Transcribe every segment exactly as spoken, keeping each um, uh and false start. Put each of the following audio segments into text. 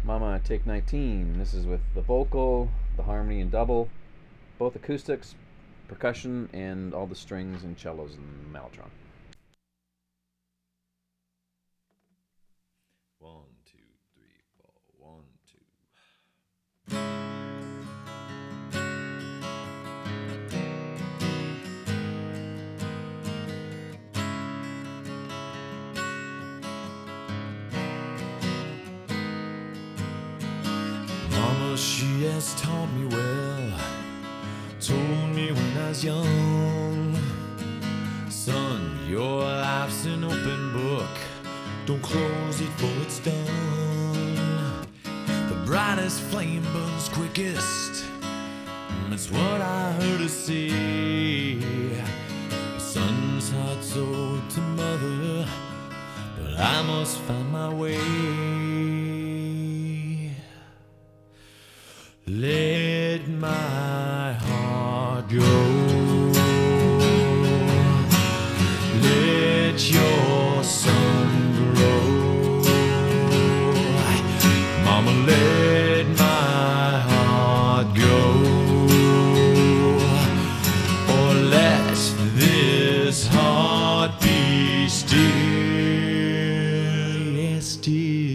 Mama, take nineteen. This is with the vocal, the harmony and double, both acoustics, percussion, and all the strings and cellos and mellotron. One, two, three, four, one, two. Mama, she has taught me well, told me when I was young, son, your life's an open book, don't close it for it's done. The brightest flame burns quickest, that's what I heard her say. The son's heart's owed to mother, but I must find my way. Let my heart go. Let your sun grow. Mama, let my heart go. Or let this heart be still. Yeah, still.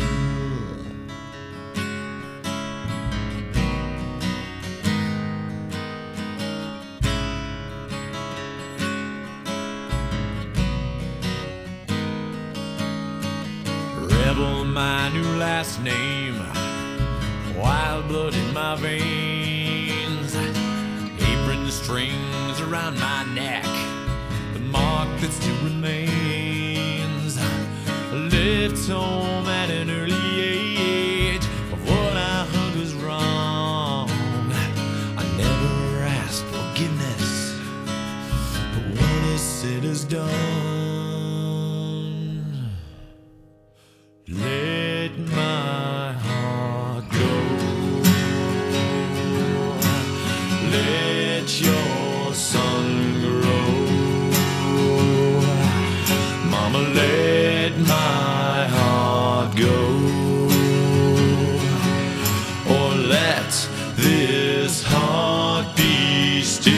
Rebel, my new last name, wild blood in my veins, apron strings around my neck, the mark that still remains. I left home at an early age of what I heard was wrong. I never asked forgiveness, but what is said is done. Let my heart go. Let your sun grow. Mama, let my heart go. Or let this heart be still.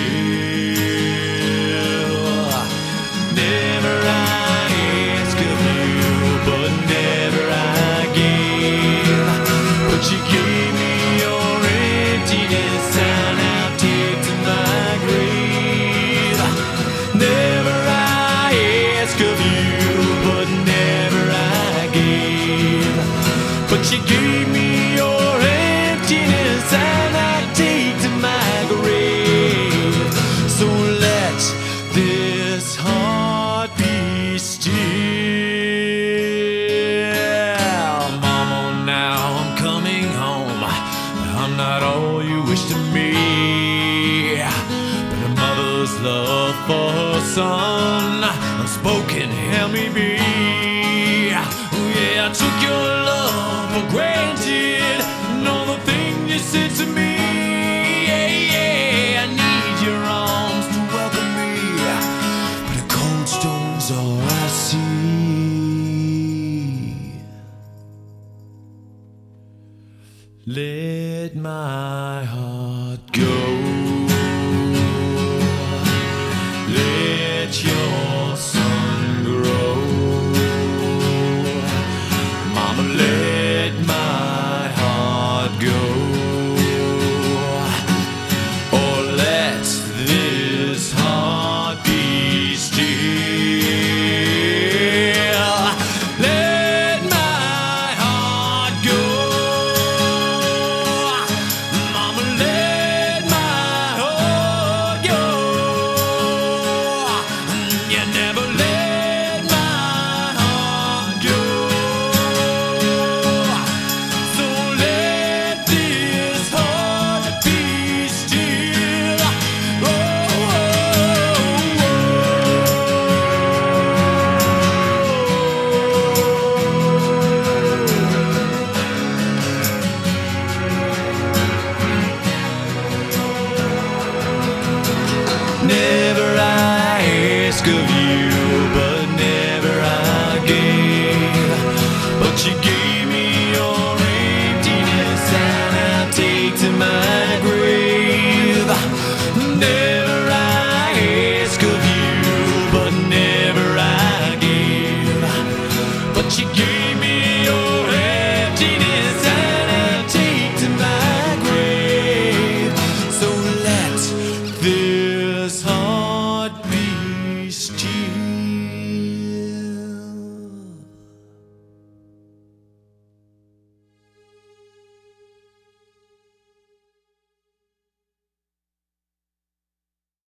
Never I ask of you, but never I give. But you gave me your emptiness, and I'll take to my grave. Never I ask of you, but never I give. But you gave me your emptiness, and I take to my grave. So let this heart be still. Mama, now I'm coming home. I'm not all you wish to me, but a mother's love for her son, unspoken, help me be. Oh yeah, I took your love for granted, and all the things you said to me. Yeah, yeah, I need your arms to welcome me, but a cold stone's all I see. Let my heart go. Let your sun grow. Mama, let my heart go. Or let this heart be still. Let my heart go. Mama, let my heart go. You never let my heart go. So let this heart be still. Oh, never I ask of you,